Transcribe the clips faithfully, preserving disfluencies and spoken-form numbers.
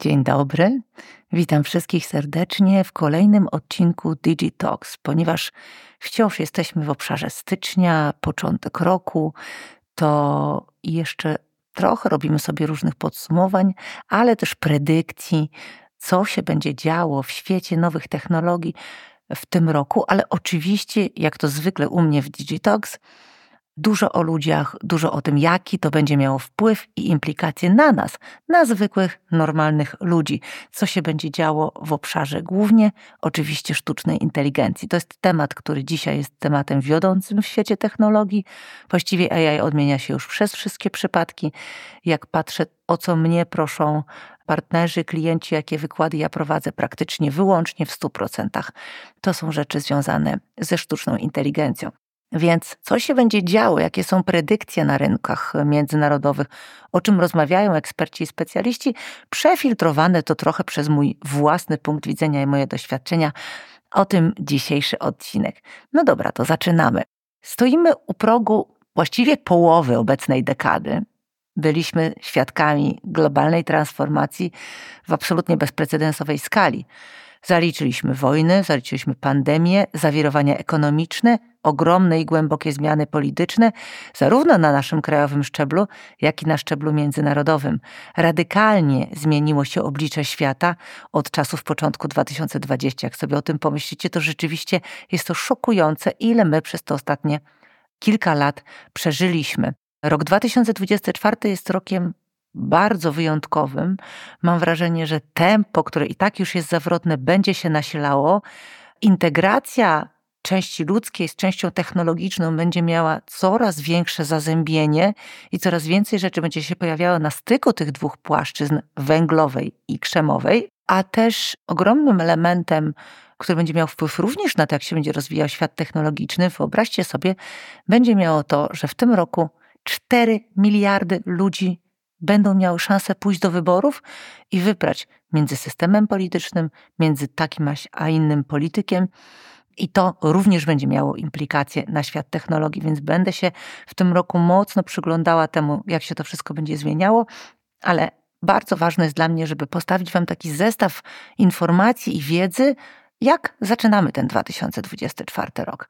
Dzień dobry, witam wszystkich serdecznie w kolejnym odcinku DigiTalks. Ponieważ wciąż jesteśmy w obszarze stycznia, początek roku, to jeszcze trochę robimy sobie różnych podsumowań, ale też predykcji, co się będzie działo w świecie nowych technologii w tym roku, ale oczywiście, jak to zwykle u mnie w DigiTalks, dużo o ludziach, dużo o tym, jaki to będzie miało wpływ i implikacje na nas, na zwykłych, normalnych ludzi. Co się będzie działo w obszarze głównie, oczywiście, sztucznej inteligencji. To jest temat, który dzisiaj jest tematem wiodącym w świecie technologii. Właściwie A I odmienia się już przez wszystkie przypadki. Jak patrzę, o co mnie proszą partnerzy, klienci, jakie wykłady ja prowadzę, praktycznie wyłącznie w stu procentach. To są rzeczy związane ze sztuczną inteligencją. Więc co się będzie działo, jakie są predykcje na rynkach międzynarodowych, o czym rozmawiają eksperci i specjaliści, przefiltrowane to trochę przez mój własny punkt widzenia i moje doświadczenia. O tym dzisiejszy odcinek. No dobra, to zaczynamy. Stoimy u progu właściwie połowy obecnej dekady. Byliśmy świadkami globalnej transformacji w absolutnie bezprecedensowej skali. Zaliczyliśmy wojny, zaliczyliśmy pandemię, zawirowania ekonomiczne, ogromne i głębokie zmiany polityczne, zarówno na naszym krajowym szczeblu, jak i na szczeblu międzynarodowym. Radykalnie zmieniło się oblicze świata od czasów początku dwa tysiące dwudziestego. Jak sobie o tym pomyślicie, to rzeczywiście jest to szokujące, ile my przez te ostatnie kilka lat przeżyliśmy. Rok dwa tysiące dwudziesty czwarty jest rokiem bardzo wyjątkowym. Mam wrażenie, że tempo, które i tak już jest zawrotne, będzie się nasilało. Integracja części ludzkiej z częścią technologiczną będzie miała coraz większe zazębienie i coraz więcej rzeczy będzie się pojawiało na styku tych dwóch płaszczyzn, węglowej i krzemowej, a też ogromnym elementem, który będzie miał wpływ również na to, jak się będzie rozwijał świat technologiczny, wyobraźcie sobie, będzie miało to, że w tym roku cztery miliardy ludzi będą miały szansę pójść do wyborów i wybrać między systemem politycznym, między takim a innym politykiem. I to również będzie miało implikacje na świat technologii, więc będę się w tym roku mocno przyglądała temu, jak się to wszystko będzie zmieniało, ale bardzo ważne jest dla mnie, żeby postawić wam taki zestaw informacji i wiedzy, jak zaczynamy ten dwa tysiące dwudziesty czwarty rok.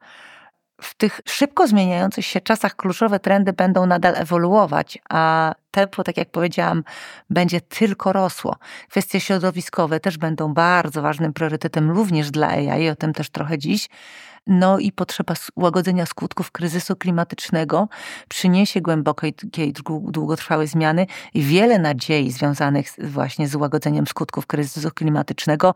W tych szybko zmieniających się czasach kluczowe trendy będą nadal ewoluować, a tempo, tak jak powiedziałam, będzie tylko rosło. Kwestie środowiskowe też będą bardzo ważnym priorytetem również dla A I, o tym też trochę dziś. No i potrzeba łagodzenia skutków kryzysu klimatycznego przyniesie głębokie i długotrwałe zmiany i wiele nadziei związanych właśnie z łagodzeniem skutków kryzysu klimatycznego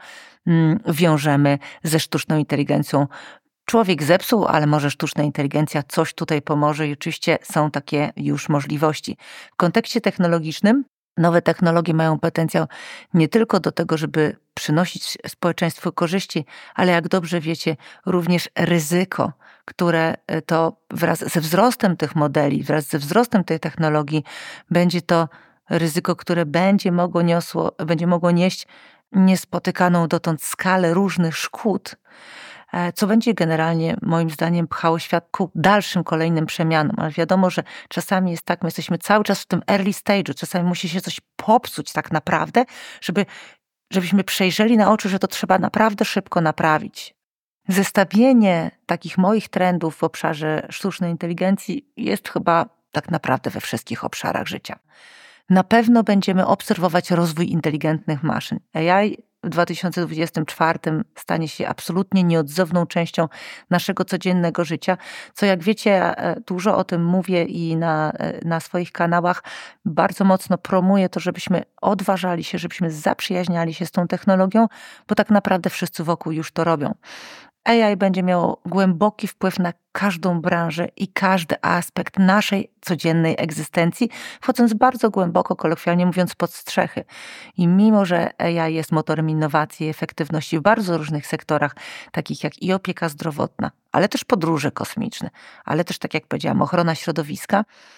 wiążemy ze sztuczną inteligencją. Człowiek zepsuł, ale może sztuczna inteligencja coś tutaj pomoże i oczywiście są takie już możliwości. W kontekście technologicznym nowe technologie mają potencjał nie tylko do tego, żeby przynosić społeczeństwu korzyści, ale jak dobrze wiecie, również ryzyko, które to wraz ze wzrostem tych modeli, wraz ze wzrostem tej technologii będzie to ryzyko, które będzie mogło, niosło, będzie mogło nieść niespotykaną dotąd skalę różnych szkód, co będzie generalnie, moim zdaniem, pchało świat ku dalszym, kolejnym przemianom. Ale wiadomo, że czasami jest tak, my jesteśmy cały czas w tym early stage'u, czasami musi się coś popsuć tak naprawdę, żeby, żebyśmy przejrzeli na oczy, że to trzeba naprawdę szybko naprawić. Zestawienie takich moich trendów w obszarze sztucznej inteligencji jest chyba tak naprawdę we wszystkich obszarach życia. Na pewno będziemy obserwować rozwój inteligentnych maszyn. A I w dwa tysiące dwudziestym czwartym stanie się absolutnie nieodzowną częścią naszego codziennego życia, co jak wiecie, dużo o tym mówię i na, na swoich kanałach bardzo mocno promuję to, żebyśmy odważali się, żebyśmy zaprzyjaźniali się z tą technologią, bo tak naprawdę wszyscy wokół już to robią. A I będzie miało głęboki wpływ na każdą branżę i każdy aspekt naszej codziennej egzystencji, wchodząc bardzo głęboko, kolokwialnie mówiąc, pod strzechy. I mimo, że A I jest motorem innowacji i efektywności w bardzo różnych sektorach, takich jak i opieka zdrowotna, ale też podróże kosmiczne, ale też, tak jak powiedziałam, ochrona środowiska,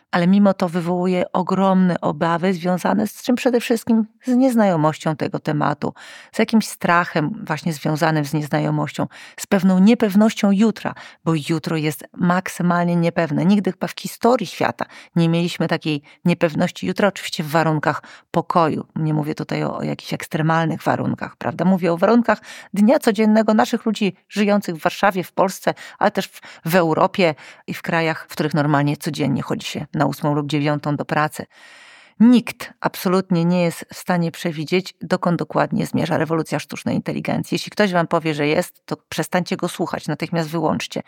ale mimo to wywołuje ogromne obawy związane z czym przede wszystkim z nieznajomością tego tematu, z jakimś strachem właśnie związanym z nieznajomością, z pewną niepewnością jutra, bo jutro jest maksymalnie niepewne. Nigdy chyba w historii świata nie mieliśmy takiej niepewności jutra, oczywiście w warunkach pokoju. Nie mówię tutaj o, o jakichś ekstremalnych warunkach, prawda? Mówię o warunkach dnia codziennego naszych ludzi żyjących w Warszawie, w Polsce, ale też w, w Europie i w krajach, w których normalnie codziennie chodzi się na ósmą lub dziewiątą do pracy. Nikt absolutnie nie jest w stanie przewidzieć, dokąd dokładnie zmierza rewolucja sztucznej inteligencji. Jeśli ktoś wam powie, że jest, to przestańcie go słuchać, natychmiast wyłączcie.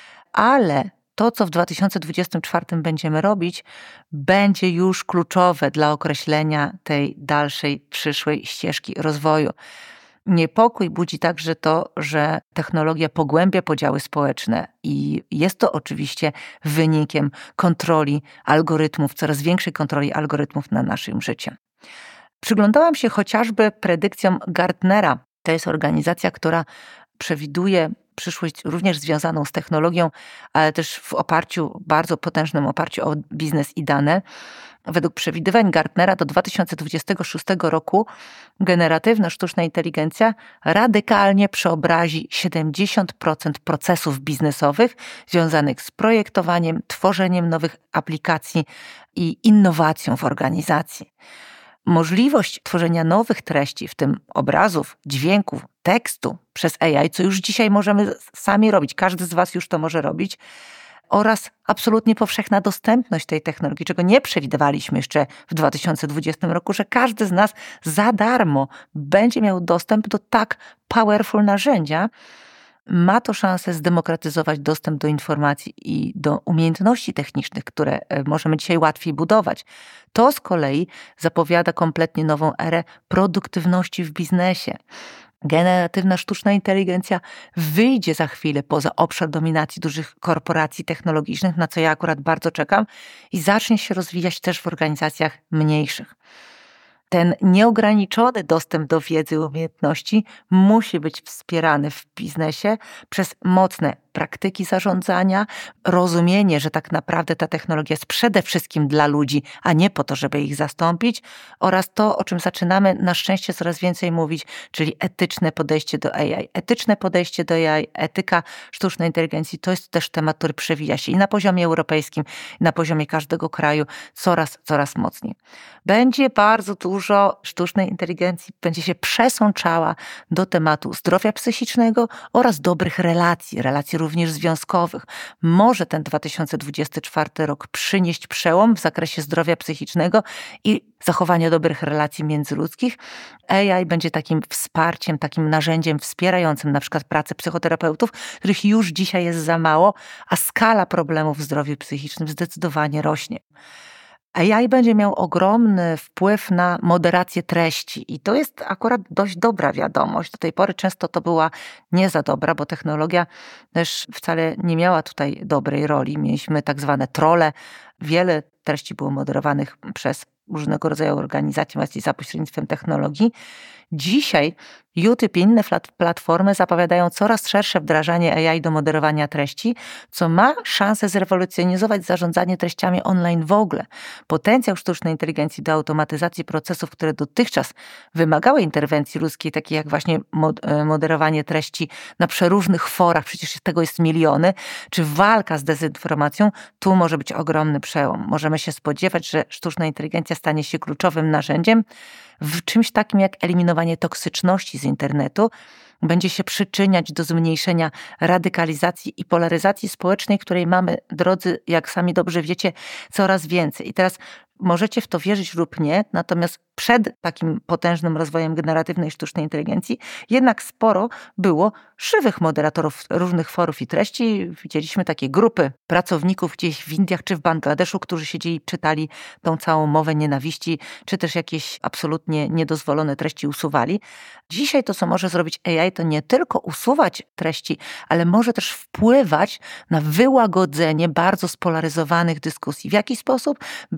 Ale to, co w dwa tysiące dwudziestym czwartym będziemy robić, będzie już kluczowe dla określenia tej dalszej, przyszłej ścieżki rozwoju. Niepokój budzi także to, że technologia pogłębia podziały społeczne i jest to oczywiście wynikiem kontroli algorytmów, coraz większej kontroli algorytmów nad naszym życiem. Przyglądałam się chociażby predykcjom Gartnera. To jest organizacja, która przewiduje przyszłość również związaną z technologią, ale też w oparciu, bardzo potężnym oparciu o biznes i dane. Według przewidywań Gartnera do dwa tysiące dwudziestego szóstego roku generatywna sztuczna inteligencja radykalnie przeobrazi siedemdziesiąt procent procesów biznesowych związanych z projektowaniem, tworzeniem nowych aplikacji i innowacją w organizacji. Możliwość tworzenia nowych treści, w tym obrazów, dźwięków, tekstu przez A I, co już dzisiaj możemy sami robić, każdy z was już to może robić, oraz absolutnie powszechna dostępność tej technologii, czego nie przewidywaliśmy jeszcze w dwa tysiące dwudziestym roku, że każdy z nas za darmo będzie miał dostęp do tak powerful narzędzia. Ma to szansę zdemokratyzować dostęp do informacji i do umiejętności technicznych, które możemy dzisiaj łatwiej budować. To z kolei zapowiada kompletnie nową erę produktywności w biznesie. Generatywna sztuczna inteligencja wyjdzie za chwilę poza obszar dominacji dużych korporacji technologicznych, na co ja akurat bardzo czekam, i zacznie się rozwijać też w organizacjach mniejszych. Ten nieograniczony dostęp do wiedzy i umiejętności musi być wspierany w biznesie przez mocne praktyki zarządzania, rozumienie, że tak naprawdę ta technologia jest przede wszystkim dla ludzi, a nie po to, żeby ich zastąpić, oraz to, o czym zaczynamy na szczęście coraz więcej mówić, czyli etyczne podejście do A I. Etyczne podejście do A I, etyka sztucznej inteligencji, to jest też temat, który przewija się i na poziomie europejskim, i na poziomie każdego kraju coraz, coraz mocniej. Będzie bardzo dużo sztucznej inteligencji, będzie się przesączała do tematu zdrowia psychicznego oraz dobrych relacji, relacji również związkowych. Może ten dwa tysiące dwudziesty czwarty rok przynieść przełom w zakresie zdrowia psychicznego i zachowania dobrych relacji międzyludzkich. A I będzie takim wsparciem, takim narzędziem wspierającym na przykład pracę psychoterapeutów, których już dzisiaj jest za mało, a skala problemów w zdrowiu psychicznym zdecydowanie rośnie. A I będzie miał ogromny wpływ na moderację treści i to jest akurat dość dobra wiadomość. Do tej pory często to była nie za dobra, bo technologia też wcale nie miała tutaj dobrej roli. Mieliśmy tak zwane trolle. Wiele treści było moderowanych przez różnego rodzaju organizacje właśnie za pośrednictwem technologii. Dzisiaj YouTube i inne platformy zapowiadają coraz szersze wdrażanie A I do moderowania treści, co ma szansę zrewolucjonizować zarządzanie treściami online w ogóle. Potencjał sztucznej inteligencji do automatyzacji procesów, które dotychczas wymagały interwencji ludzkiej, takich jak właśnie moderowanie treści na przeróżnych forach, przecież tego jest miliony, czy walka z dezinformacją, tu może być ogromny przełom. Możemy się spodziewać, że sztuczna inteligencja stanie się kluczowym narzędziem w czymś takim jak eliminowanie toksyczności z internetu, będzie się przyczyniać do zmniejszenia radykalizacji i polaryzacji społecznej, której mamy, drodzy, jak sami dobrze wiecie, coraz więcej. I teraz możecie w to wierzyć lub nie, natomiast przed takim potężnym rozwojem generatywnej sztucznej inteligencji jednak sporo było żywych moderatorów różnych forów i treści. Widzieliśmy takie grupy pracowników gdzieś w Indiach czy w Bangladeszu, którzy siedzieli, czytali tą całą mowę nienawiści, czy też jakieś absolutnie niedozwolone treści usuwali. Dzisiaj to, co może zrobić A I, to nie tylko usuwać treści, ale może też wpływać na wyłagodzenie bardzo spolaryzowanych dyskusji. W jaki sposób? Będąc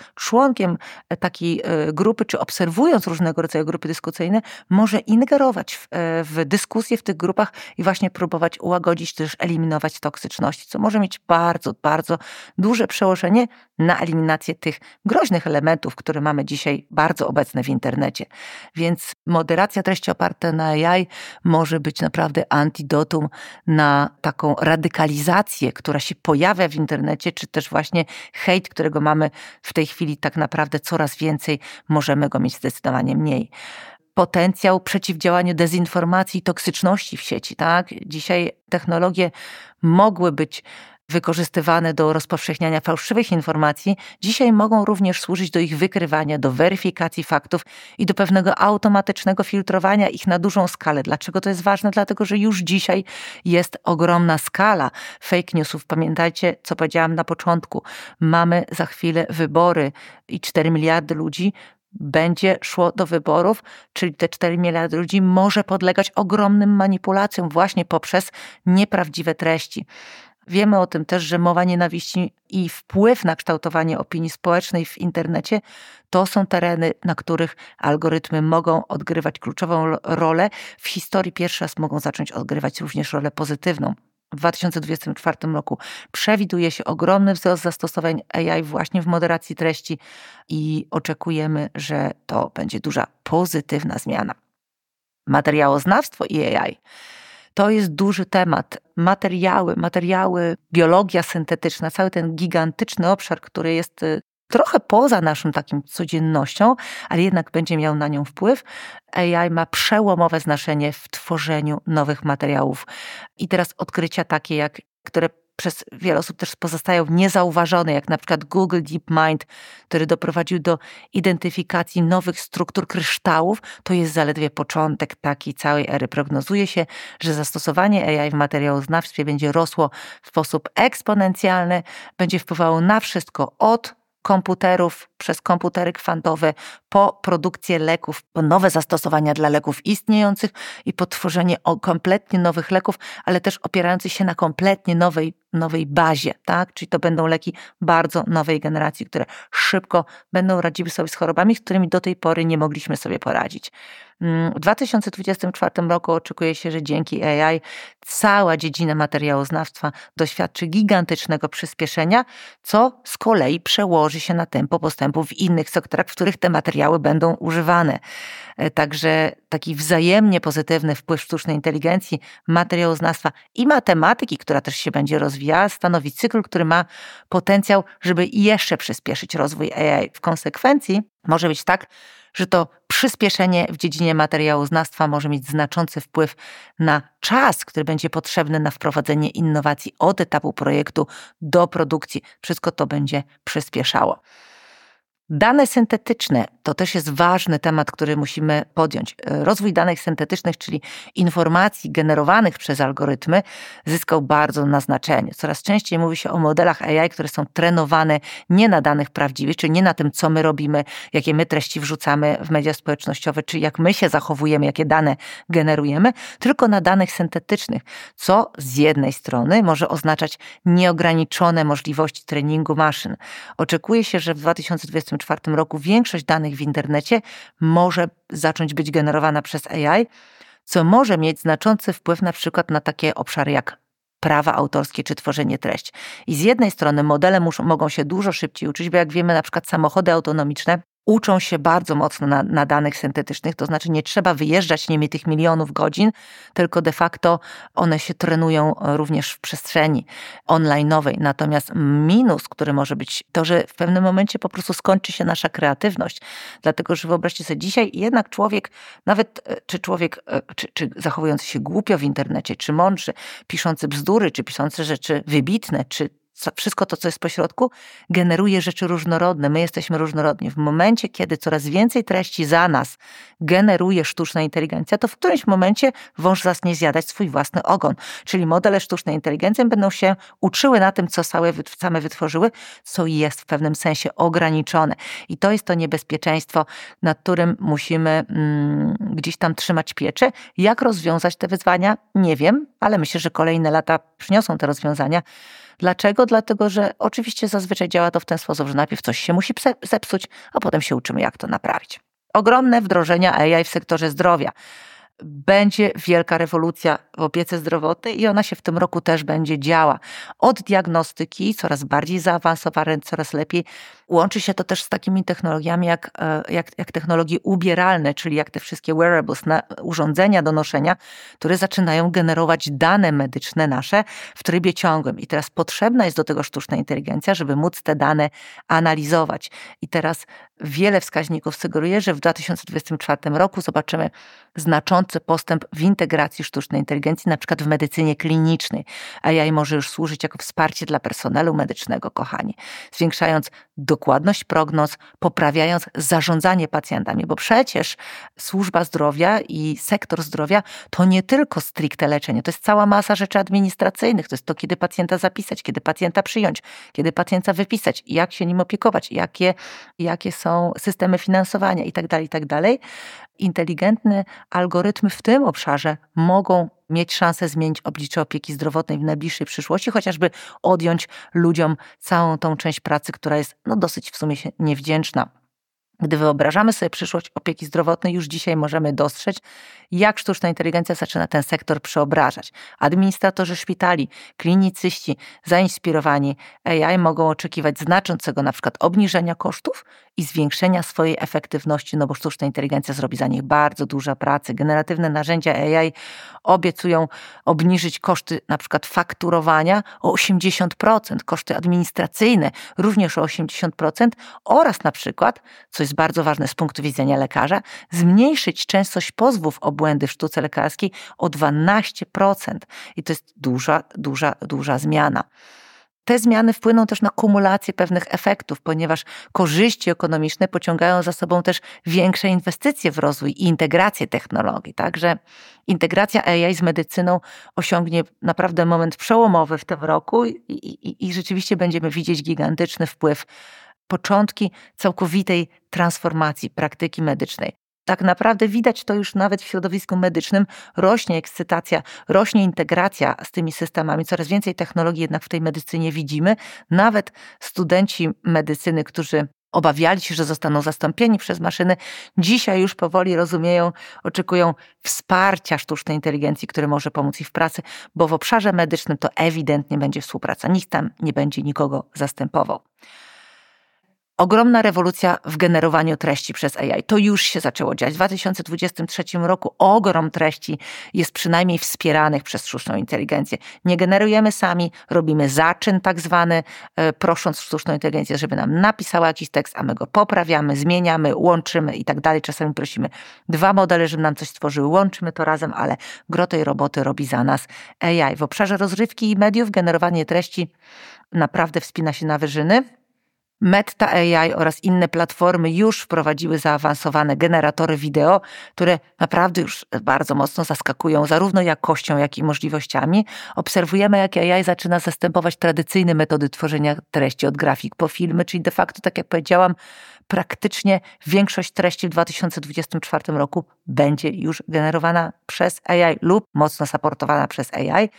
członkiem takiej grupy, czy obserwując różnego rodzaju grupy dyskusyjne, może ingerować w, w dyskusje w tych grupach i właśnie próbować ułagodzić, też eliminować toksyczności, co może mieć bardzo, bardzo duże przełożenie na eliminację tych groźnych elementów, które mamy dzisiaj bardzo obecne w internecie. Więc moderacja treści oparte na A I może być naprawdę antidotum na taką radykalizację, która się pojawia w internecie, czy też właśnie hejt, którego mamy w tej chwili tak naprawdę coraz więcej, możemy go mieć zdecydowanie mniej. Potencjał przeciwdziałania dezinformacji i toksyczności w sieci, tak? Dzisiaj technologie mogły być wykorzystywane do rozpowszechniania fałszywych informacji, dzisiaj mogą również służyć do ich wykrywania, do weryfikacji faktów i do pewnego automatycznego filtrowania ich na dużą skalę. Dlaczego to jest ważne? Dlatego, że już dzisiaj jest ogromna skala fake newsów. Pamiętajcie, co powiedziałam na początku. Mamy za chwilę wybory i cztery miliardy ludzi będzie szło do wyborów, czyli te cztery miliardy ludzi może podlegać ogromnym manipulacjom właśnie poprzez nieprawdziwe treści. Wiemy o tym też, że mowa nienawiści i wpływ na kształtowanie opinii społecznej w internecie to są tereny, na których algorytmy mogą odgrywać kluczową rolę. W historii pierwszy raz mogą zacząć odgrywać również rolę pozytywną. W dwa tysiące dwudziestym czwartym roku przewiduje się ogromny wzrost zastosowań A I właśnie w moderacji treści i oczekujemy, że to będzie duża pozytywna zmiana. Materiałoznawstwo i A I. To jest duży temat. Materiały, materiały, biologia syntetyczna, cały ten gigantyczny obszar, który jest trochę poza naszą taką codziennością, ale jednak będzie miał na nią wpływ. A I ma przełomowe znaczenie w tworzeniu nowych materiałów. I teraz odkrycia takie, jak, które przez wiele osób też pozostają niezauważone, jak na przykład Google DeepMind, który doprowadził do identyfikacji nowych struktur kryształów, to jest zaledwie początek takiej całej ery. Prognozuje się, że zastosowanie A I w materiałoznawstwie będzie rosło w sposób eksponencjalny, będzie wpływało na wszystko od komputerów, przez komputery kwantowe, po produkcję leków, po nowe zastosowania dla leków istniejących i po tworzenie kompletnie nowych leków, ale też opierających się na kompletnie nowej, nowej bazie, tak? Czyli to będą leki bardzo nowej generacji, które szybko będą radziły sobie z chorobami, z którymi do tej pory nie mogliśmy sobie poradzić. W dwa tysiące dwudziestym czwartym roku oczekuje się, że dzięki A I cała dziedzina materiałoznawstwa doświadczy gigantycznego przyspieszenia, co z kolei przełoży się na tempo postępu w innych sektorach, w których te materiały będą używane. Także taki wzajemnie pozytywny wpływ sztucznej inteligencji, materiałoznawstwa i matematyki, która też się będzie rozwijała, stanowi cykl, który ma potencjał, żeby jeszcze przyspieszyć rozwój A I. W konsekwencji może być tak, że to przyspieszenie w dziedzinie materiałoznawstwa może mieć znaczący wpływ na czas, który będzie potrzebny na wprowadzenie innowacji od etapu projektu do produkcji. Wszystko to będzie przyspieszało. Dane syntetyczne to też jest ważny temat, który musimy podjąć. Rozwój danych syntetycznych, czyli informacji generowanych przez algorytmy, zyskał bardzo na znaczeniu. Coraz częściej mówi się o modelach A I, które są trenowane nie na danych prawdziwych, czyli nie na tym, co my robimy, jakie my treści wrzucamy w media społecznościowe, czy jak my się zachowujemy, jakie dane generujemy, tylko na danych syntetycznych, co z jednej strony może oznaczać nieograniczone możliwości treningu maszyn. Oczekuje się, że w dwa tysiące dwudziestym czwartym roku większość danych w internecie może zacząć być generowana przez A I, co może mieć znaczący wpływ na przykład na takie obszary jak prawa autorskie czy tworzenie treści. I z jednej strony modele muszą, mogą się dużo szybciej uczyć, bo jak wiemy, na przykład samochody autonomiczne uczą się bardzo mocno na, na danych syntetycznych, to znaczy nie trzeba wyjeżdżać nimi tych milionów godzin, tylko de facto one się trenują również w przestrzeni online'owej. Natomiast minus, który może być to, że w pewnym momencie po prostu skończy się nasza kreatywność. Dlatego, że wyobraźcie sobie, dzisiaj jednak człowiek, nawet czy człowiek, czy, czy zachowujący się głupio w internecie, czy mądrzy, piszący bzdury, czy piszący rzeczy wybitne, czy wszystko to, co jest pośrodku, generuje rzeczy różnorodne. My jesteśmy różnorodni. W momencie, kiedy coraz więcej treści za nas generuje sztuczna inteligencja, to w którymś momencie wąż zacznie zjadać swój własny ogon. Czyli modele sztucznej inteligencji będą się uczyły na tym, co same wytworzyły, co jest w pewnym sensie ograniczone. I to jest to niebezpieczeństwo, nad którym musimy mm, gdzieś tam trzymać pieczę. Jak rozwiązać te wyzwania? Nie wiem, ale myślę, że kolejne lata przyniosą te rozwiązania. Dlaczego? Dlaczego? Dlatego, że oczywiście zazwyczaj działa to w ten sposób, że najpierw coś się musi zepsuć, a potem się uczymy, jak to naprawić. Ogromne wdrożenia A I w sektorze zdrowia. Będzie wielka rewolucja w opiece zdrowotnej i ona się w tym roku też będzie działa. Od diagnostyki, coraz bardziej zaawansowane, coraz lepiej. Łączy się to też z takimi technologiami jak, jak, jak technologie ubieralne, czyli jak te wszystkie wearables, na, urządzenia do noszenia, które zaczynają generować dane medyczne nasze w trybie ciągłym. I teraz potrzebna jest do tego sztuczna inteligencja, żeby móc te dane analizować. I teraz wiele wskaźników sugeruje, że w dwa tysiące dwudziestym czwartym roku zobaczymy znaczący postęp w integracji sztucznej inteligencji, na przykład w medycynie klinicznej. A A I może już służyć jako wsparcie dla personelu medycznego, kochani, zwiększając dokładność prognoz, poprawiając zarządzanie pacjentami, bo przecież służba zdrowia i sektor zdrowia to nie tylko stricte leczenie, to jest cała masa rzeczy administracyjnych, to jest to, kiedy pacjenta zapisać, kiedy pacjenta przyjąć, kiedy pacjenta wypisać, jak się nim opiekować, jakie, jakie są systemy finansowania itd., itd. Inteligentne algorytmy w tym obszarze mogą mieć szansę zmienić oblicze opieki zdrowotnej w najbliższej przyszłości, chociażby odjąć ludziom całą tą część pracy, która jest no, dosyć w sumie niewdzięczna. Gdy wyobrażamy sobie przyszłość opieki zdrowotnej, już dzisiaj możemy dostrzec, jak sztuczna inteligencja zaczyna ten sektor przeobrażać. Administratorzy szpitali, klinicyści zainspirowani A I mogą oczekiwać znaczącego na przykład obniżenia kosztów i zwiększenia swojej efektywności, no bo sztuczna inteligencja zrobi za nich bardzo dużo pracy. Generatywne narzędzia A I obiecują obniżyć koszty na przykład fakturowania o osiemdziesiąt procent, koszty administracyjne również o osiemdziesiąt procent oraz na przykład, co jest bardzo ważne z punktu widzenia lekarza, zmniejszyć częstość pozwów o błędy w sztuce lekarskiej o dwanaście procent. I to jest duża, duża, duża zmiana. Te zmiany wpłyną też na kumulację pewnych efektów, ponieważ korzyści ekonomiczne pociągają za sobą też większe inwestycje w rozwój i integrację technologii. Także integracja A I z medycyną osiągnie naprawdę moment przełomowy w tym roku i, i, i rzeczywiście będziemy widzieć gigantyczny wpływ, początki całkowitej transformacji praktyki medycznej. Tak naprawdę widać to już nawet w środowisku medycznym. Rośnie ekscytacja, rośnie integracja z tymi systemami. Coraz więcej technologii jednak w tej medycynie widzimy. Nawet studenci medycyny, którzy obawiali się, że zostaną zastąpieni przez maszyny, dzisiaj już powoli rozumieją, oczekują wsparcia sztucznej inteligencji, które może pomóc im w pracy, bo w obszarze medycznym to ewidentnie będzie współpraca. Nikt tam nie będzie nikogo zastępował. Ogromna rewolucja w generowaniu treści przez A I. To już się zaczęło dziać. W dwa tysiące dwudziestym trzecim roku ogrom treści jest przynajmniej wspieranych przez sztuczną inteligencję. Nie generujemy sami, robimy zaczyn tak zwany, prosząc sztuczną inteligencję, żeby nam napisała jakiś tekst, a my go poprawiamy, zmieniamy, łączymy i tak dalej. Czasami prosimy dwa modele, żeby nam coś stworzyły, łączymy to razem, ale gro tej roboty robi za nas A I. W obszarze rozrywki i mediów generowanie treści naprawdę wspina się na wyżyny. Meta A I oraz inne platformy już wprowadziły zaawansowane generatory wideo, które naprawdę już bardzo mocno zaskakują zarówno jakością, jak i możliwościami. Obserwujemy, jak A I zaczyna zastępować tradycyjne metody tworzenia treści od grafik po filmy, czyli de facto, tak jak powiedziałam, praktycznie większość treści w dwa tysiące dwudziestym czwartym roku będzie już generowana przez A I lub mocno supportowana przez A I.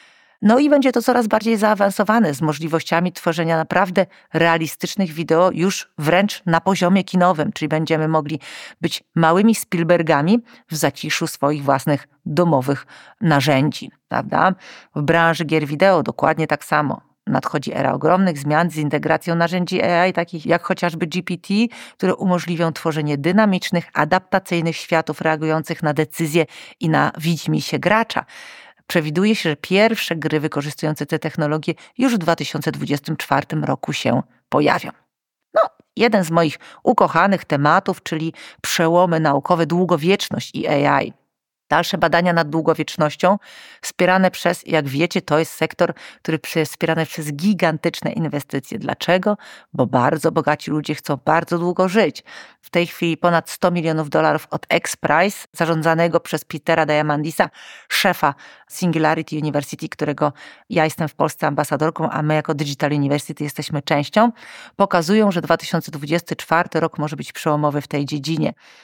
No i będzie to coraz bardziej zaawansowane z możliwościami tworzenia naprawdę realistycznych wideo już wręcz na poziomie kinowym, czyli będziemy mogli być małymi Spielbergami w zaciszu swoich własnych domowych narzędzi, prawda? W branży gier wideo dokładnie tak samo. Nadchodzi era ogromnych zmian z integracją narzędzi A I, takich jak chociażby G P T, które umożliwią tworzenie dynamicznych, adaptacyjnych światów reagujących na decyzje i na widzimisię gracza. Przewiduje się, że pierwsze gry wykorzystujące te technologie już w dwa tysiące dwudziestym czwartym roku się pojawią. No, jeden z moich ukochanych tematów, czyli przełomy naukowe, długowieczność i A I. Dalsze badania nad długowiecznością wspierane przez, jak wiecie, to jest sektor, który jest wspierany przez gigantyczne inwestycje. Dlaczego? Bo bardzo bogaci ludzie chcą bardzo długo żyć. W tej chwili ponad sto milionów dolarów od XPRIZE, zarządzanego przez Petera Diamandisa, szefa Singularity University, którego ja jestem w Polsce ambasadorką, a my jako Digital University jesteśmy częścią, pokazują, że dwa tysiące dwudziesty czwarty rok może być przełomowy w tej dziedzinie.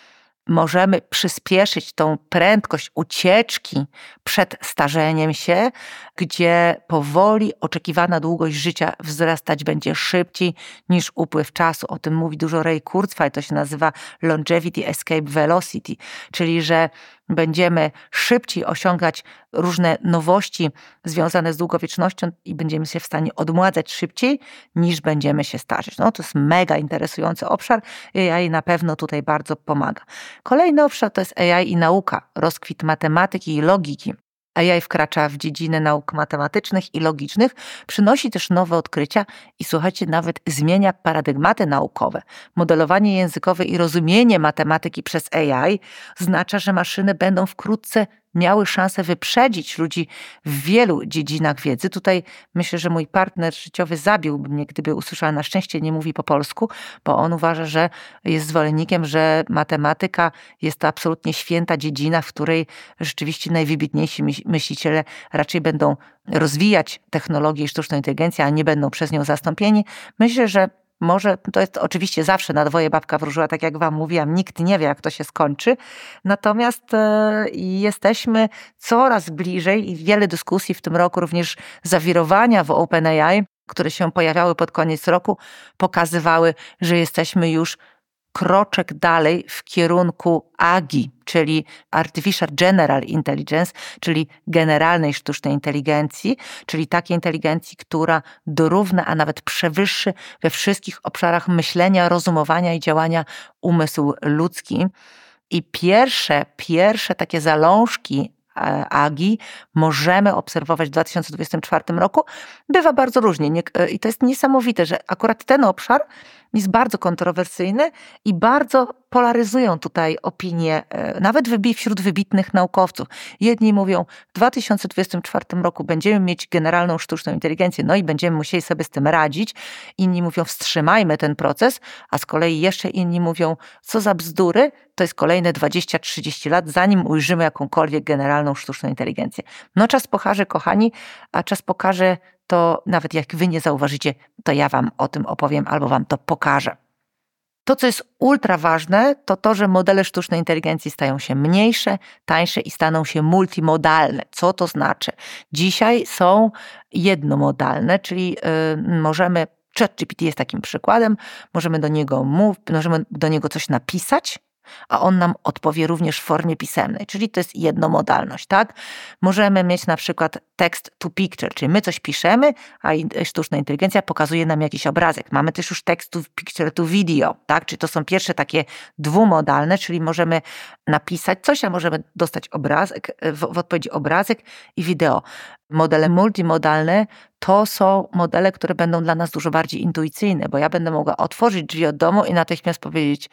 możemy przyspieszyć tą prędkość ucieczki przed starzeniem się, gdzie powoli oczekiwana długość życia wzrastać będzie szybciej niż upływ czasu. O tym mówi dużo Ray Kurzweil, to się nazywa Longevity Escape Velocity, czyli że będziemy szybciej osiągać różne nowości związane z długowiecznością i będziemy się w stanie odmładzać szybciej niż będziemy się starzeć. No to jest mega interesujący obszar i A I na pewno tutaj bardzo pomaga. Kolejny obszar to jest A I i nauka, rozkwit matematyki i logiki. A I wkracza w dziedzinę nauk matematycznych i logicznych, przynosi też nowe odkrycia i słuchajcie, nawet zmienia paradygmaty naukowe. Modelowanie językowe i rozumienie matematyki przez A I oznacza, że maszyny będą wkrótce miały szansę wyprzedzić ludzi w wielu dziedzinach wiedzy. Tutaj myślę, że mój partner życiowy zabiłby mnie, gdyby usłyszał, na szczęście nie mówi po polsku, bo on uważa, że jest zwolennikiem, że matematyka jest to absolutnie święta dziedzina, w której rzeczywiście najwybitniejsi myśliciele raczej będą rozwijać technologię i sztuczną inteligencję, a nie będą przez nią zastąpieni. Myślę, że może, to jest oczywiście zawsze na dwoje babka wróżyła, tak jak wam mówiłam, nikt nie wie, jak to się skończy. Natomiast e, jesteśmy coraz bliżej i wiele dyskusji w tym roku, również zawirowania w OpenAI, które się pojawiały pod koniec roku, pokazywały, że jesteśmy już kroczek dalej w kierunku A G I, czyli Artificial General Intelligence, czyli generalnej sztucznej inteligencji, czyli takiej inteligencji, która dorówna, a nawet przewyższy we wszystkich obszarach myślenia, rozumowania i działania umysł ludzki. I pierwsze, pierwsze takie zalążki A G I możemy obserwować w dwa tysiące dwudziestym czwartym roku. Bywa bardzo różnie i to jest niesamowite, że akurat ten obszar jest bardzo kontrowersyjny i bardzo polaryzują tutaj opinie, nawet wśród wybitnych naukowców. Jedni mówią, w dwa tysiące dwudziestym czwartym roku będziemy mieć generalną sztuczną inteligencję, no i będziemy musieli sobie z tym radzić. Inni mówią, wstrzymajmy ten proces, a z kolei jeszcze inni mówią, co za bzdury, to jest kolejne dwadzieścia trzydzieści lat, zanim ujrzymy jakąkolwiek generalną sztuczną inteligencję. No czas pokaże, kochani, a czas pokaże, to nawet jak wy nie zauważycie, to ja wam o tym opowiem albo wam to pokażę. To, co jest ultra ważne, to to, że modele sztucznej inteligencji stają się mniejsze, tańsze i staną się multimodalne. Co to znaczy? Dzisiaj są jednomodalne, czyli yy, możemy, ChatGPT jest takim przykładem, możemy do niego mów, możemy do niego coś napisać, a on nam odpowie również w formie pisemnej, czyli to jest jednomodalność, tak? Możemy mieć na przykład text to picture, czyli my coś piszemy, a sztuczna inteligencja pokazuje nam jakiś obrazek. Mamy też już text to picture to video, tak? Czyli to są pierwsze takie dwumodalne, czyli możemy napisać coś, a możemy dostać obrazek, w, w odpowiedzi obrazek i wideo. Modele multimodalne to są modele, które będą dla nas dużo bardziej intuicyjne, bo ja będę mogła otworzyć drzwi od domu i natychmiast powiedzieć: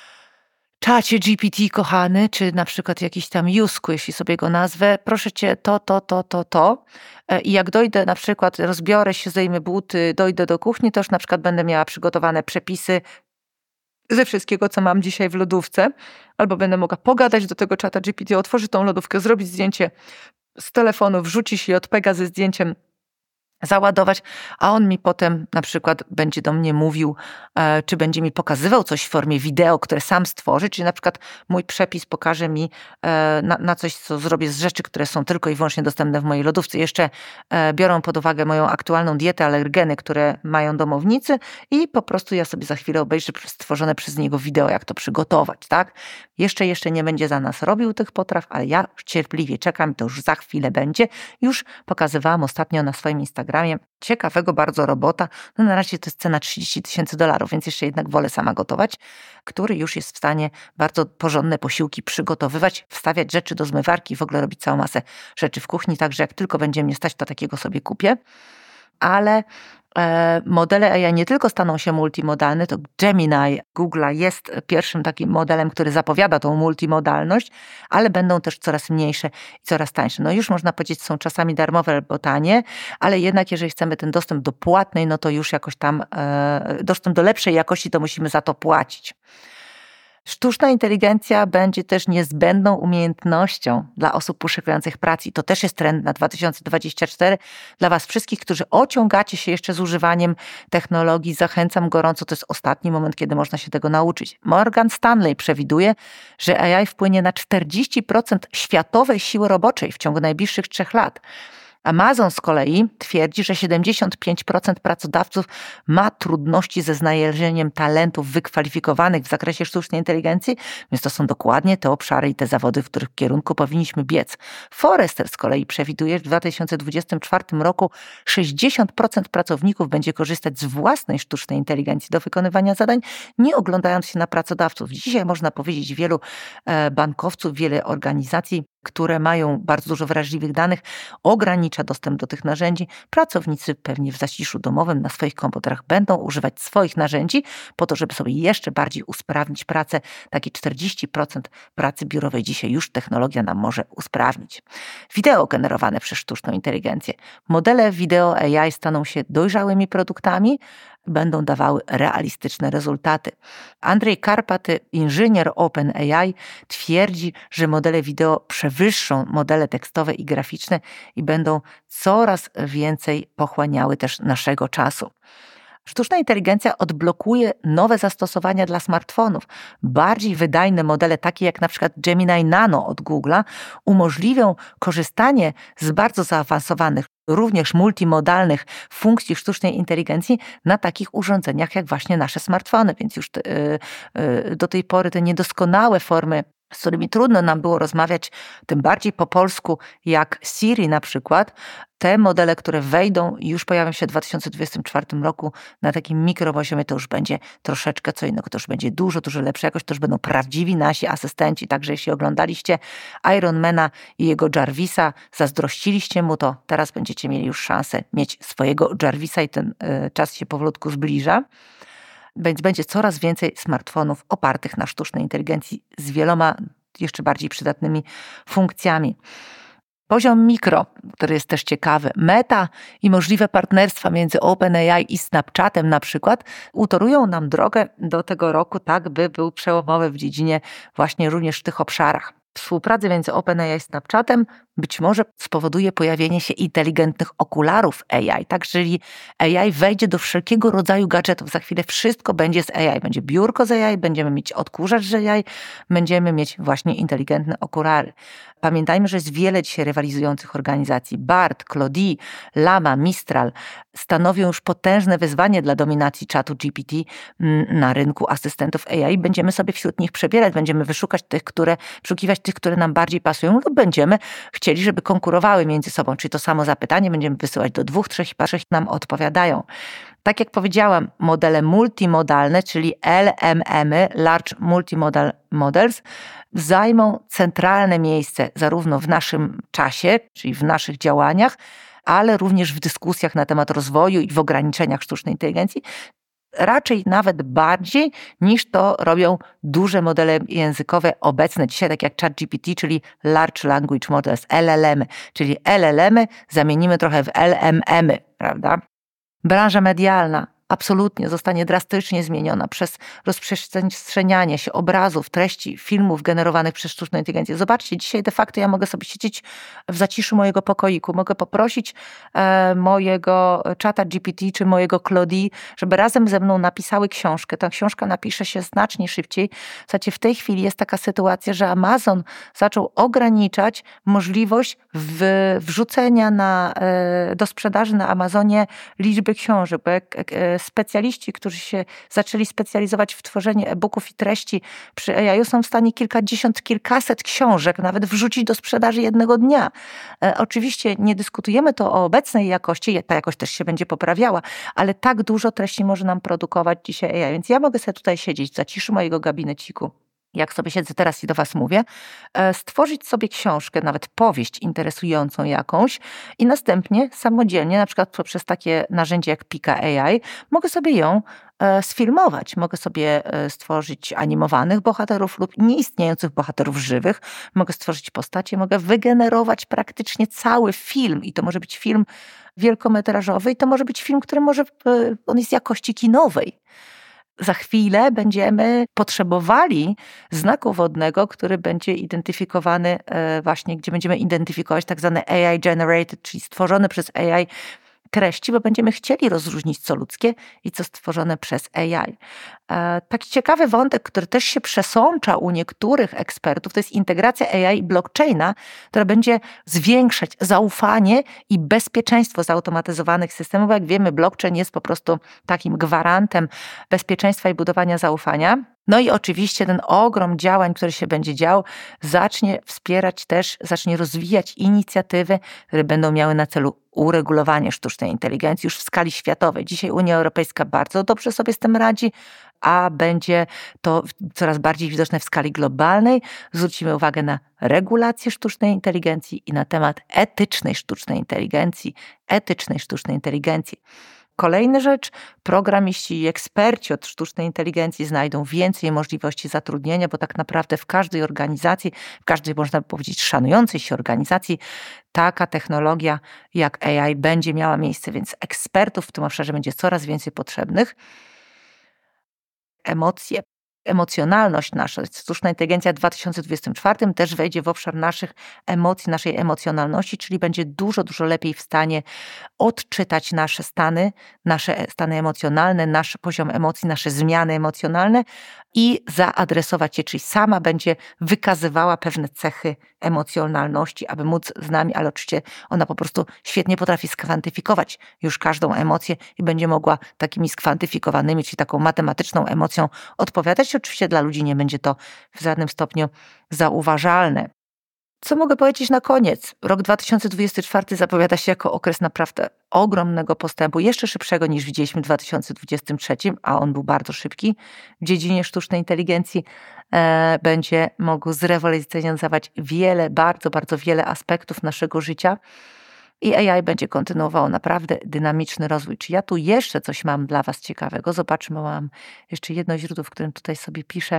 Czacie G P T, kochany, czy na przykład jakiś tam Jusku, jeśli sobie go nazwę, proszę cię, to, to, to, to, to. I jak dojdę na przykład, rozbiorę się, zdejmę buty, dojdę do kuchni, to już na przykład będę miała przygotowane przepisy ze wszystkiego, co mam dzisiaj w lodówce, albo będę mogła pogadać do tego czata G P T, otworzyć tą lodówkę, zrobić zdjęcie z telefonu, wrzucić je od Pega ze zdjęciem, załadować, a on mi potem na przykład będzie do mnie mówił, e, czy będzie mi pokazywał coś w formie wideo, które sam stworzy, czyli na przykład mój przepis pokaże mi e, na, na coś, co zrobię z rzeczy, które są tylko i wyłącznie dostępne w mojej lodówce. Jeszcze e, biorą pod uwagę moją aktualną dietę, alergeny, które mają domownicy i po prostu ja sobie za chwilę obejrzę stworzone przez niego wideo, jak to przygotować, tak? Jeszcze, jeszcze nie będzie za nas robił tych potraw, ale ja cierpliwie czekam, to już za chwilę będzie. Już pokazywałam ostatnio na swoim Instagramie ciekawego bardzo robota, no na razie to jest cena trzydzieści tysięcy dolarów, więc jeszcze jednak wolę sama gotować, który już jest w stanie bardzo porządne posiłki przygotowywać, wstawiać rzeczy do zmywarki, w ogóle robić całą masę rzeczy w kuchni, także jak tylko będzie mnie stać, to takiego sobie kupię. Ale e, modele A I nie tylko staną się multimodalne, to Gemini Google'a jest pierwszym takim modelem, który zapowiada tą multimodalność, ale będą też coraz mniejsze i coraz tańsze. No już można powiedzieć, są czasami darmowe albo tanie, ale jednak jeżeli chcemy ten dostęp do płatnej, no to już jakoś tam e, dostęp do lepszej jakości, to musimy za to płacić. Sztuczna inteligencja będzie też niezbędną umiejętnością dla osób poszukujących pracy. I to też jest trend na dwa tysiące dwudziesty czwarty. Dla Was wszystkich, którzy ociągacie się jeszcze z używaniem technologii, zachęcam gorąco. To jest ostatni moment, kiedy można się tego nauczyć. Morgan Stanley przewiduje, że A I wpłynie na czterdzieści procent światowej siły roboczej w ciągu najbliższych trzech lat. Amazon z kolei twierdzi, że siedemdziesiąt pięć procent pracodawców ma trudności ze znalezieniem talentów wykwalifikowanych w zakresie sztucznej inteligencji, więc to są dokładnie te obszary i te zawody, w których kierunku powinniśmy biec. Forrester z kolei przewiduje, że w dwa tysiące dwudziestym czwartym roku sześćdziesiąt procent pracowników będzie korzystać z własnej sztucznej inteligencji do wykonywania zadań, nie oglądając się na pracodawców. Dzisiaj można powiedzieć, wielu bankowców, wiele organizacji, które mają bardzo dużo wrażliwych danych, ogranicza dostęp do tych narzędzi. Pracownicy pewnie w zaciszu domowym na swoich komputerach będą używać swoich narzędzi po to, żeby sobie jeszcze bardziej usprawnić pracę. Takie czterdzieści procent pracy biurowej dzisiaj już technologia nam może usprawnić. Wideo generowane przez sztuczną inteligencję. Modele wideo A I staną się dojrzałymi produktami, będą dawały realistyczne rezultaty. Andrzej Karpaty, inżynier OpenAI, twierdzi, że modele wideo przewyższą modele tekstowe i graficzne i będą coraz więcej pochłaniały też naszego czasu. Sztuczna inteligencja odblokuje nowe zastosowania dla smartfonów. Bardziej wydajne modele, takie jak na przykład Gemini Nano od Google'a, umożliwią korzystanie z bardzo zaawansowanych, również multimodalnych funkcji sztucznej inteligencji na takich urządzeniach jak właśnie nasze smartfony. Więc już te, yy, do tej pory te niedoskonałe formy, z którymi trudno nam było rozmawiać, tym bardziej po polsku, jak Siri na przykład, te modele, które wejdą i już pojawią się w dwa tysiące dwudziestym czwartym roku na takim mikropoziomie, to już będzie troszeczkę co innego, to już będzie dużo, dużo lepsza jakość, to już będą prawdziwi nasi asystenci. Także jeśli oglądaliście Ironmana i jego Jarvisa, zazdrościliście mu, to teraz będziecie mieli już szansę mieć swojego Jarvisa i ten y, czas się powolutku zbliża. Więc będzie coraz więcej smartfonów opartych na sztucznej inteligencji z wieloma jeszcze bardziej przydatnymi funkcjami. Poziom mikro, który jest też ciekawy. Meta i możliwe partnerstwa między OpenAI i Snapchatem na przykład utorują nam drogę do tego roku, tak by był przełomowy w dziedzinie właśnie również w tych obszarach. Współpraca między OpenAI i Snapchatem być może spowoduje pojawienie się inteligentnych okularów A I, tak, czyli A I wejdzie do wszelkiego rodzaju gadżetów. Za chwilę wszystko będzie z A I. Będzie biurko z A I, będziemy mieć odkurzacz z A I, będziemy mieć właśnie inteligentne okulary. Pamiętajmy, że jest wiele dzisiaj rywalizujących organizacji. Bard, Claudie, Llama, Mistral stanowią już potężne wyzwanie dla dominacji czatu G P T na rynku asystentów A I. Będziemy sobie wśród nich przebierać, będziemy wyszukać tych, które, wyszukiwać tych, które nam bardziej pasują lub będziemy chcieli, żeby konkurowały między sobą. Czyli to samo zapytanie będziemy wysyłać do dwóch, trzech i patrzeć nam odpowiadają. Tak jak powiedziałam, modele multimodalne, czyli L M M-y, Large Multimodal Models, zajmą centralne miejsce zarówno w naszym czasie, czyli w naszych działaniach, ale również w dyskusjach na temat rozwoju i w ograniczeniach sztucznej inteligencji, raczej nawet bardziej niż to robią duże modele językowe obecne dzisiaj, tak jak ChatGPT, czyli Large Language Models, L L M-y, czyli L L M-y zamienimy trochę w L M M-y, prawda? Branża medialna absolutnie zostanie drastycznie zmieniona przez rozprzestrzenianie się obrazów, treści, filmów generowanych przez sztuczną inteligencję. Zobaczcie, dzisiaj de facto ja mogę sobie siedzieć w zaciszu mojego pokoiku, mogę poprosić e, mojego czata G P T czy mojego Claudie, żeby razem ze mną napisały książkę. Ta książka napisze się znacznie szybciej. Słuchajcie, w tej chwili jest taka sytuacja, że Amazon zaczął ograniczać możliwość w, wrzucenia na, e, do sprzedaży na Amazonie liczby książek, bo jak e, specjaliści, którzy się zaczęli specjalizować w tworzeniu e-booków i treści przy A I są w stanie kilkadziesiąt, kilkaset książek nawet wrzucić do sprzedaży jednego dnia. E, oczywiście nie dyskutujemy to o obecnej jakości, ta jakość też się będzie poprawiała, ale tak dużo treści może nam produkować dzisiaj A I, więc ja mogę sobie tutaj siedzieć w zaciszu mojego gabineciku, jak sobie siedzę teraz i do Was mówię, stworzyć sobie książkę, nawet powieść interesującą jakąś i następnie samodzielnie, na przykład poprzez takie narzędzie jak Pika A I, mogę sobie ją sfilmować. Mogę sobie stworzyć animowanych bohaterów lub nieistniejących bohaterów żywych. Mogę stworzyć postacie, mogę wygenerować praktycznie cały film i to może być film wielkometrażowy i to może być film, który może, on jest jakości kinowej. za chwilę będziemy potrzebowali znaku wodnego, który będzie identyfikowany właśnie, gdzie będziemy identyfikować tak zwane A I generated, czyli stworzone przez A I treści, bo będziemy chcieli rozróżnić, co ludzkie i co stworzone przez A I. Taki ciekawy wątek, który też się przesącza u niektórych ekspertów, to jest integracja A I i blockchaina, która będzie zwiększać zaufanie i bezpieczeństwo zautomatyzowanych systemów. Jak wiemy, blockchain jest po prostu takim gwarantem bezpieczeństwa i budowania zaufania. No i oczywiście ten ogrom działań, który się będzie dział, zacznie wspierać też, zacznie rozwijać inicjatywy, które będą miały na celu uregulowanie sztucznej inteligencji już w skali światowej. Dzisiaj Unia Europejska bardzo dobrze sobie z tym radzi, a będzie to coraz bardziej widoczne w skali globalnej. Zwrócimy uwagę na regulację sztucznej inteligencji i na temat etycznej sztucznej inteligencji, etycznej sztucznej inteligencji. Kolejna rzecz, programiści i eksperci od sztucznej inteligencji znajdą więcej możliwości zatrudnienia, bo tak naprawdę w każdej organizacji, w każdej, można by powiedzieć, szanującej się organizacji, taka technologia jak A I będzie miała miejsce, więc ekspertów w tym obszarze będzie coraz więcej potrzebnych. Emocje, emocjonalność nasza, sztuczna inteligencja w dwa tysiące dwudziestym czwartym też wejdzie w obszar naszych emocji, naszej emocjonalności, czyli będzie dużo, dużo lepiej w stanie odczytać nasze stany, nasze stany emocjonalne, nasz poziom emocji, nasze zmiany emocjonalne i zaadresować je, czyli sama będzie wykazywała pewne cechy emocjonalności, aby móc z nami, ale oczywiście ona po prostu świetnie potrafi skwantyfikować już każdą emocję i będzie mogła takimi skwantyfikowanymi, czyli taką matematyczną emocją odpowiadać. Oczywiście dla ludzi nie będzie to w żadnym stopniu zauważalne. Co mogę powiedzieć na koniec? Rok dwa tysiące dwudziesty czwarty zapowiada się jako okres naprawdę ogromnego postępu, jeszcze szybszego niż widzieliśmy w dwa tysiące dwudziestym trzecim, a on był bardzo szybki w dziedzinie sztucznej inteligencji. E, będzie mógł zrewolucjonizować wiele, bardzo, bardzo wiele aspektów naszego życia i A I będzie kontynuowało naprawdę dynamiczny rozwój. Czy ja tu jeszcze coś mam dla Was ciekawego? Zobaczmy, mam jeszcze jedno źródło, w którym tutaj sobie piszę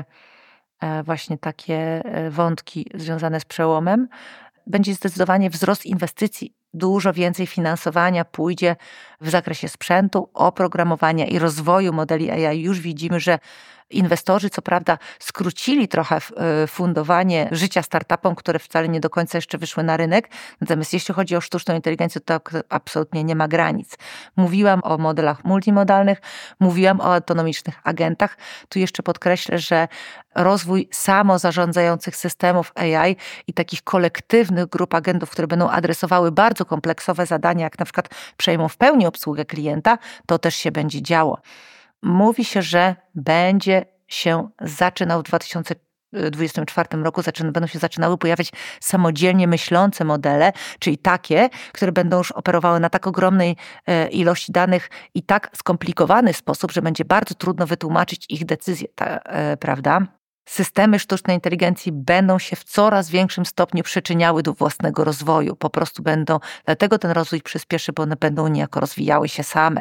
właśnie takie wątki związane z przełomem. Będzie zdecydowanie wzrost inwestycji. Dużo więcej finansowania pójdzie w zakresie sprzętu, oprogramowania i rozwoju modeli A I. Już widzimy, że inwestorzy co prawda skrócili trochę fundowanie życia startupom, które wcale nie do końca jeszcze wyszły na rynek. Natomiast jeśli chodzi o sztuczną inteligencję, to absolutnie nie ma granic. Mówiłam o modelach multimodalnych, mówiłam o autonomicznych agentach. Tu jeszcze podkreślę, że rozwój samozarządzających systemów A I i takich kolektywnych grup agentów, które będą adresowały bardzo kompleksowe zadania, jak na przykład przejmą w pełni obsługę klienta, to też się będzie działo. Mówi się, że będzie się zaczynał w dwa tysiące dwudziestym czwartym roku, zaczyna, będą się zaczynały pojawiać samodzielnie myślące modele, czyli takie, które będą już operowały na tak ogromnej ilości danych i tak skomplikowany sposób, że będzie bardzo trudno wytłumaczyć ich decyzje, ta, prawda? Systemy sztucznej inteligencji będą się w coraz większym stopniu przyczyniały do własnego rozwoju. Po prostu będą, dlatego ten rozwój przyspieszy, bo one będą niejako rozwijały się same.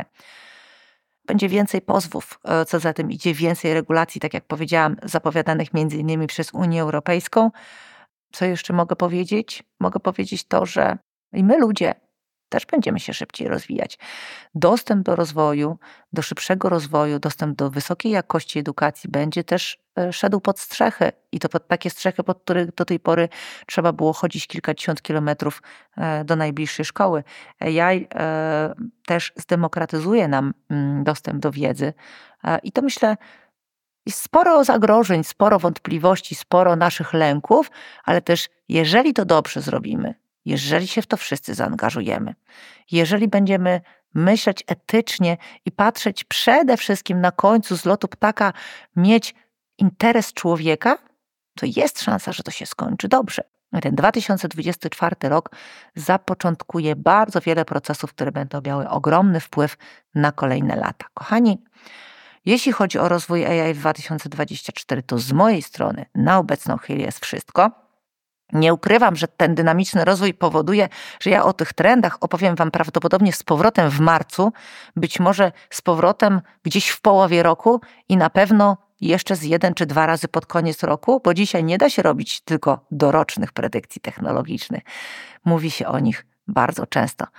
Będzie więcej pozwów, co za tym idzie, więcej regulacji, tak jak powiedziałam, zapowiadanych między innymi przez Unię Europejską. Co jeszcze mogę powiedzieć? Mogę powiedzieć to, że i my ludzie też będziemy się szybciej rozwijać. Dostęp do rozwoju, do szybszego rozwoju, dostęp do wysokiej jakości edukacji będzie też szedł pod strzechy i to pod takie strzechy, pod które do tej pory trzeba było chodzić kilkadziesiąt kilometrów do najbliższej szkoły. A I też zdemokratyzuje nam dostęp do wiedzy i to myślę jest sporo zagrożeń, sporo wątpliwości, sporo naszych lęków, ale też jeżeli to dobrze zrobimy, jeżeli się w to wszyscy zaangażujemy, jeżeli będziemy myśleć etycznie i patrzeć przede wszystkim na końcu z lotu ptaka, mieć interes człowieka, to jest szansa, że to się skończy dobrze. Ten dwa tysiące dwudziesty czwarty rok zapoczątkuje bardzo wiele procesów, które będą miały ogromny wpływ na kolejne lata. Kochani, jeśli chodzi o rozwój A I w dwa tysiące dwudziestym czwartym, to z mojej strony na obecną chwilę jest wszystko. Nie ukrywam, że ten dynamiczny rozwój powoduje, że ja o tych trendach opowiem Wam prawdopodobnie z powrotem w marcu, być może z powrotem gdzieś w połowie roku i na pewno jeszcze z jeden czy dwa razy pod koniec roku, bo dzisiaj nie da się robić tylko dorocznych predykcji technologicznych. Mówi się o nich bardzo często.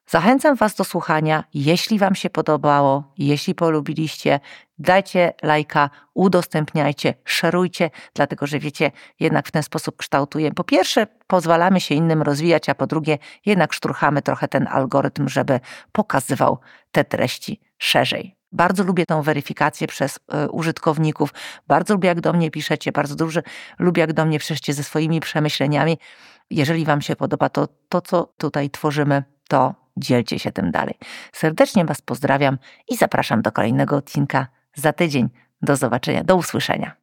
Zachęcam Was do słuchania. Jeśli Wam się podobało, jeśli polubiliście, dajcie lajka, udostępniajcie, szerujcie, dlatego że wiecie, jednak w ten sposób kształtujemy. Po pierwsze, pozwalamy się innym rozwijać, a po drugie, jednak szturchamy trochę ten algorytm, żeby pokazywał te treści szerzej. Bardzo lubię tą weryfikację przez y, użytkowników. Bardzo lubię, jak do mnie piszecie. Bardzo dużo lubię, jak do mnie piszecie ze swoimi przemyśleniami. Jeżeli Wam się podoba to, to co tutaj tworzymy, to dzielcie się tym dalej. Serdecznie Was pozdrawiam i zapraszam do kolejnego odcinka za tydzień. Do zobaczenia, do usłyszenia.